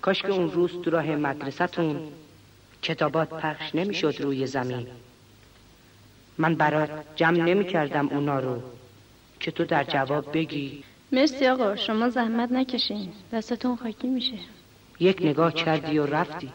کاش که اون روز تو راه مدرسه‌تون کتابات پخش نمیشد روی زمین. من برات جمع نمی‌کردم اونا رو که تو در جواب بگی مرسی آقا، شما زحمت نکشین، دستتون خاکی میشه. یک نگاه کردی و رفتی.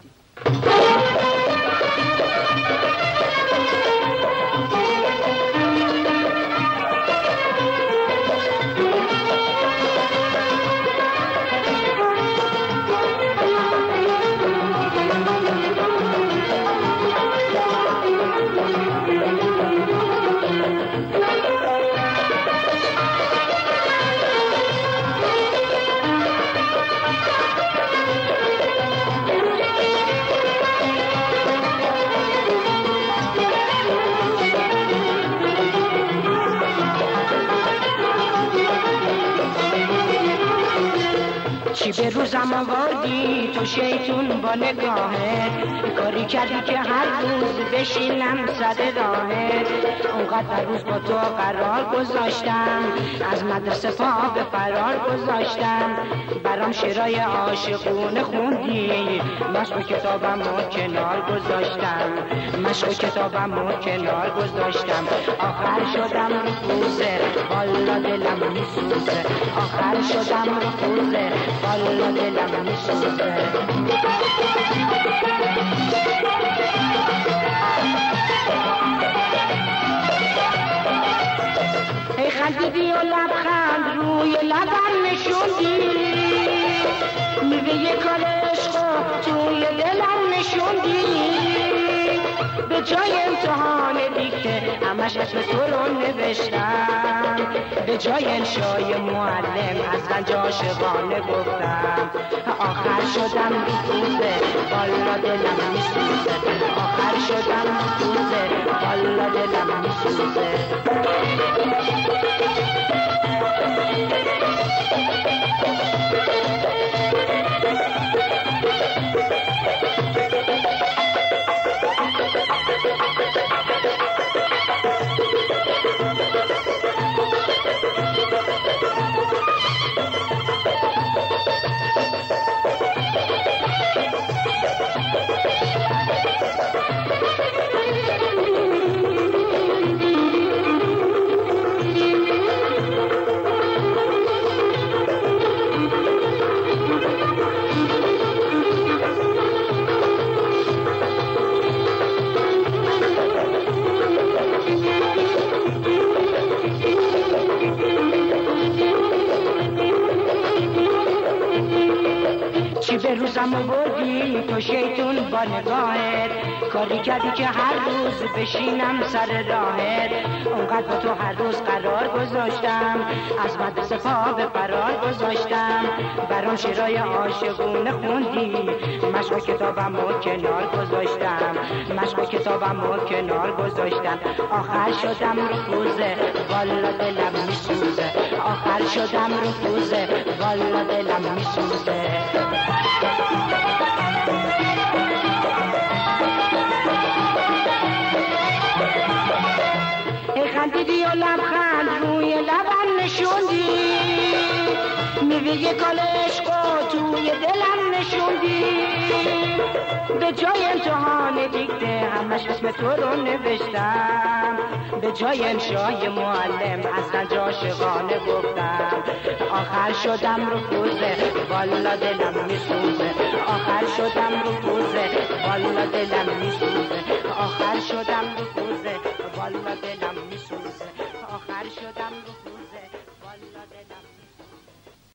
چی به روزم آوردی تو شیطون با نگاهت، کاری کردی که هر روز بشینم سر راهت. اونقدر روز با تو قرار گذاشتم، از مدرسه پا به فرار گذاشتم. برام شعرهای عاشقونه خوندی، مشق کتابم رو کنار گذاشتم، مشق کتابم رو کنار گذاشتم. آخر شدم رفوزه، والا دلم میسوزه. آخر شدم رفوزه، والا دلم میسوزه. ای خندیدی و لبخند روی لبم نشوندی، میوه کار عشق توی دلم نشوندی. به جای امتحان دیکته همش اسم تو رو نوشتم، به جای انشای معلم از رنج عاشقانه گفتم. آخر شدم رفوزه، والا دلم میسوزه. آخر شدم رفوزه، والا دلم میسوزه. چی به روزم آوردی تو شیطون با نگاهت، کاری کردی که هر روز بشینم سر راهت. اونقدر با تو هر روز قرار گذاشتم، از مدرسه پا به فرار گذاشتم. برام شعرهای عاشقونه خوندی، مشق کتابم رو کنار گذاشتم، مشق کتابم رو کنار گذاشتم. آخر شدم رفوزه، والا دلم میسوزه. آخر شدم رفوزه، والا دلم میسوزه. ای خندیدی و لبخند روی لبم نشوندی، میوه کال عشق توی دلم نشوندی. به جای امتحان دیکته همش اسم تو رو نوشتم، به جای انشای معلم از رنج عاشقانه گفتم. آخر شدم رفوزه، والا دلم میسوزه. آخر شدم رفوزه، والا دلم میسوزه. آخر شدم رفوزه، والا دلم میسوزه. آخر شدم رفوزه، والا دلم میسوزه.